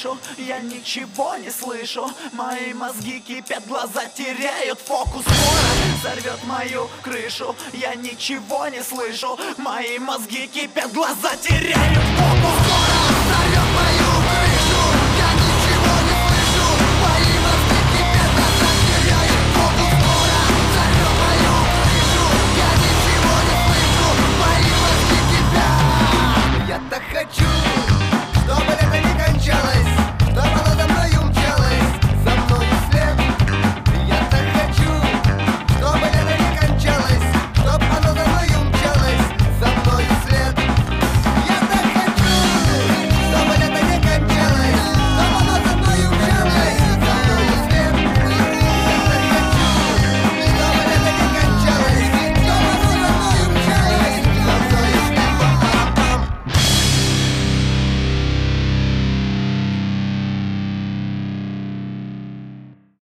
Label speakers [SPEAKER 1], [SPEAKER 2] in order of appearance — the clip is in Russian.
[SPEAKER 1] дышу, я ничего не слышу. Мои мозги кипят, глаза теряют фокус. Скоро сорвет мою крышу, я ничего не слышу. Мои мозги кипят, глаза теряют фокус. Скоро сорвет мою